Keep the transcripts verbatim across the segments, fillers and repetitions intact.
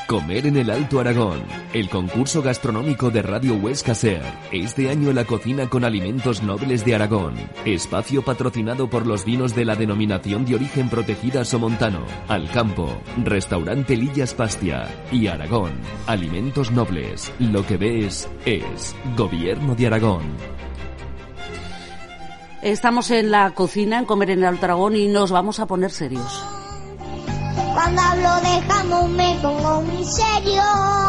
Comer en el Alto Aragón, el concurso gastronómico de Radio Huesca Ser. Este año la cocina con alimentos nobles de Aragón. Espacio patrocinado por los vinos de la denominación de origen protegida Somontano, Alcampo, Restaurante Lillas Pastia y Aragón. Alimentos nobles. Lo que ves es Gobierno de Aragón. Estamos en la cocina, en Comer en el Alto Aragón, y nos vamos a poner serios. Cuando hablo de jamón me pongo muy serio.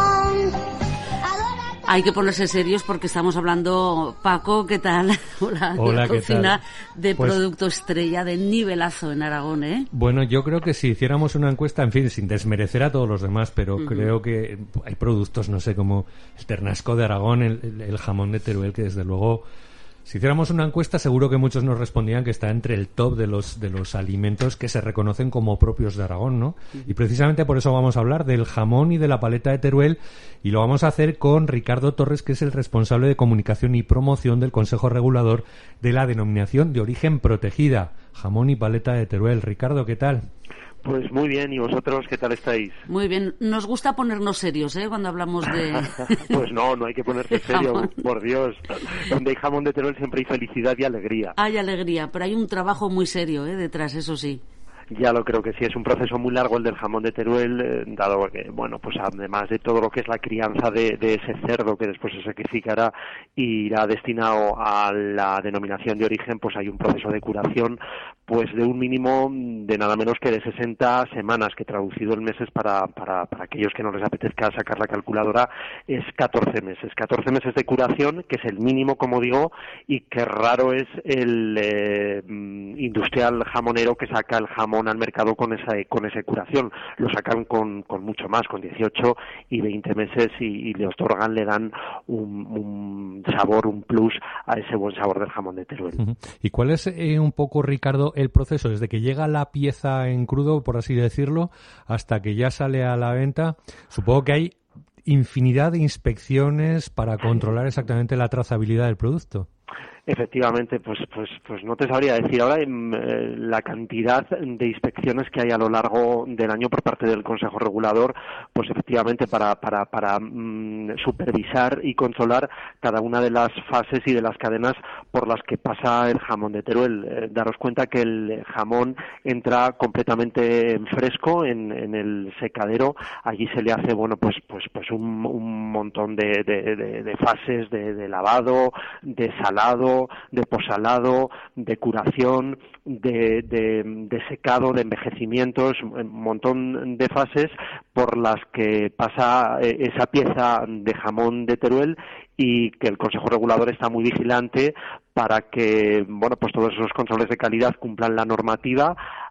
Hay que ponerse serios porque estamos hablando, Paco, ¿qué tal? Hola, Hola, la ¿qué cocina tal? de Pues, producto estrella, de nivelazo en Aragón, ¿eh? Bueno, yo creo que si hiciéramos una encuesta, en fin, sin desmerecer a todos los demás, pero uh-huh. creo que hay productos, no sé, como el ternasco de Aragón, el, el, el jamón de Teruel, que desde luego... Si hiciéramos una encuesta, seguro que muchos nos respondían que está entre el top de los de los alimentos que se reconocen como propios de Aragón, ¿no? Y precisamente por eso vamos a hablar del jamón y de la paleta de Teruel, y lo vamos a hacer con Ricardo Torres, que es el responsable de comunicación y promoción del Consejo Regulador de la Denominación de Origen Protegida, jamón y paleta de Teruel. Ricardo, ¿qué tal? Pues muy bien, ¿y vosotros qué tal estáis? Muy bien, nos gusta ponernos serios, ¿eh? Cuando hablamos de... Pues no, no hay que ponerse serio, por Dios. Donde hay jamón de Teruel siempre hay felicidad y alegría. Hay alegría, pero hay un trabajo muy serio, ¿eh? Detrás, eso sí. Ya lo creo que sí, es un proceso muy largo el del jamón de Teruel, eh, dado que, bueno, pues además de todo lo que es la crianza de, de ese cerdo que después se sacrificará y irá destinado a la denominación de origen, pues hay un proceso de curación, pues de un mínimo de nada menos que de sesenta semanas, que traducido en meses para, para, para aquellos que no les apetezca sacar la calculadora, es catorce meses. catorce meses de curación, que es el mínimo, como digo, y que raro es el eh, industrial jamonero que saca el jamón al mercado con esa con esa curación. Lo sacan con, con mucho más, con dieciocho y veinte meses, y, y le otorgan, le dan un, un sabor, un plus a ese buen sabor del jamón de Teruel. Uh-huh. ¿Y cuál es eh, un poco, Ricardo, el proceso desde que llega la pieza en crudo, por así decirlo, hasta que ya sale a la venta? Supongo que hay infinidad de inspecciones para controlar exactamente la trazabilidad del producto. Efectivamente, pues pues pues no te sabría decir ahora eh, la cantidad de inspecciones que hay a lo largo del año por parte del Consejo Regulador, pues efectivamente para para para mm, supervisar y controlar cada una de las fases y de las cadenas por las que pasa el jamón de Teruel. Eh, daros cuenta que el jamón entra completamente fresco en, en el secadero. Allí se le hace, bueno, pues pues pues un, un montón de, de, de, de fases de, de lavado, de salado, de posalado, de curación, de, de, de secado, de envejecimientos, un montón de fases por las que pasa esa pieza de jamón de Teruel, y que el Consejo Regulador está muy vigilante para que, bueno, pues todos esos controles de calidad cumplan la normativa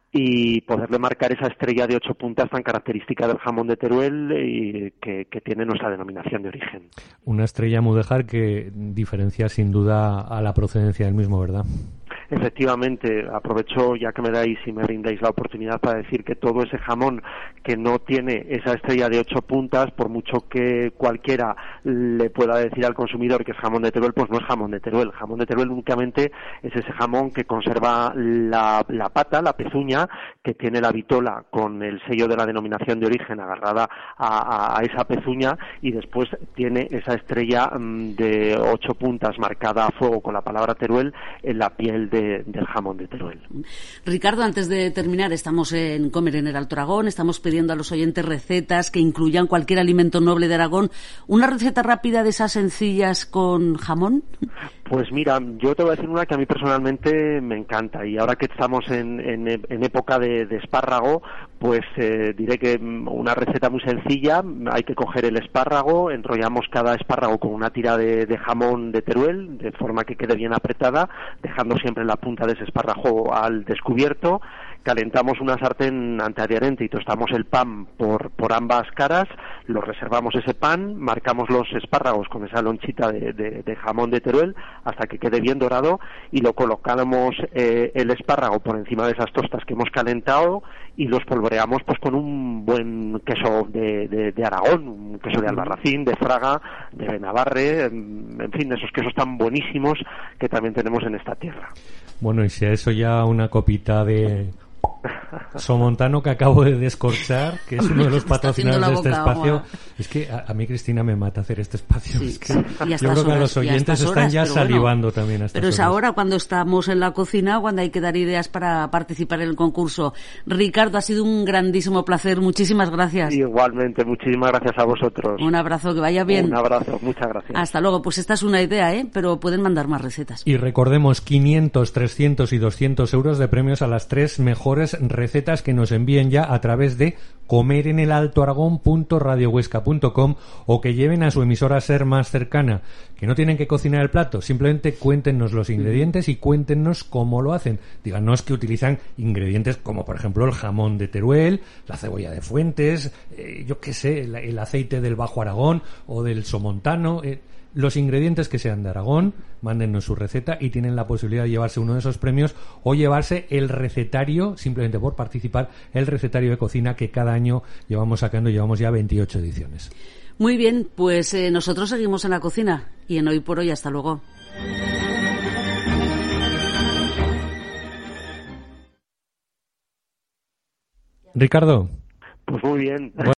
y poderle marcar esa estrella de ocho puntas tan característica del jamón de Teruel y que, que tiene nuestra denominación de origen. Una estrella mudéjar que diferencia sin duda a la procedencia del mismo, ¿verdad? Efectivamente, aprovecho ya que me dais y me brindáis la oportunidad para decir que todo ese jamón que no tiene esa estrella de ocho puntas, por mucho que cualquiera le pueda decir al consumidor que es jamón de Teruel, pues no es jamón de Teruel. Jamón de Teruel únicamente es ese jamón que conserva la, la pata, la pezuña, que tiene la vitola con el sello de la denominación de origen agarrada a, a, a esa pezuña, y después tiene esa estrella mmm, de ocho puntas marcada a fuego con la palabra Teruel en la piel de De, del jamón de Teruel. Ricardo, antes de terminar, estamos en Comer en el Alto Aragón, estamos pidiendo a los oyentes recetas que incluyan cualquier alimento noble de Aragón. ¿Una receta rápida de esas sencillas con jamón? Pues mira, yo te voy a decir una que a mí personalmente me encanta, y ahora que estamos en, en, en época de, de espárrago, pues eh, diré que una receta muy sencilla. Hay que coger el espárrago, enrollamos cada espárrago con una tira de, de jamón de Teruel, de forma que quede bien apretada, dejando siempre la punta de ese espárrago al descubierto. Calentamos una sartén antiadherente y tostamos el pan por, por ambas caras, lo reservamos ese pan, marcamos los espárragos con esa lonchita de, de, de jamón de Teruel hasta que quede bien dorado, y lo colocamos eh, el espárrago por encima de esas tostas que hemos calentado, y los polvoreamos pues con un buen queso de, de, de Aragón, un queso de Albarracín, de Fraga, de Benabarre, en, en fin, esos quesos tan buenísimos que también tenemos en esta tierra. Bueno, y si a eso ya una copita de somontano que acabo de descorchar, que es uno de los patrocinadores de este boca espacio. agua. Es que a, a mí, Cristina, me mata hacer este espacio. Sí, Es que sí. yo creo que a los oyentes están horas, ya pero salivando bueno, también a estas Pero es horas. ahora cuando estamos en la cocina, cuando hay que dar ideas para participar en el concurso. Ricardo, ha sido un grandísimo placer. Muchísimas gracias. Igualmente, muchísimas gracias a vosotros. Un abrazo, que vaya bien. Un abrazo, muchas gracias. Hasta luego. Pues esta es una idea, ¿eh? Pero pueden mandar más recetas. Y recordemos, quinientos, trescientos y doscientos euros de premios a las tres mejores recetas que nos envíen ya a través de comer en el alto aragón punto radio huesca punto com o que lleven a su emisora SER más cercana, que no tienen que cocinar el plato, simplemente cuéntenos los ingredientes y cuéntenos cómo lo hacen. Díganos que utilizan ingredientes como, por ejemplo, el jamón de Teruel, la cebolla de Fuentes, eh, yo qué sé, el, el aceite del Bajo Aragón o del Somontano... Eh, los ingredientes que sean de Aragón, mándennos su receta y tienen la posibilidad de llevarse uno de esos premios o llevarse el recetario, simplemente por participar, el recetario de cocina que cada año llevamos sacando, llevamos ya veintiocho ediciones. Muy bien, pues eh, nosotros seguimos en la cocina y en Hoy por Hoy. Hasta luego. Ricardo. Pues muy bien.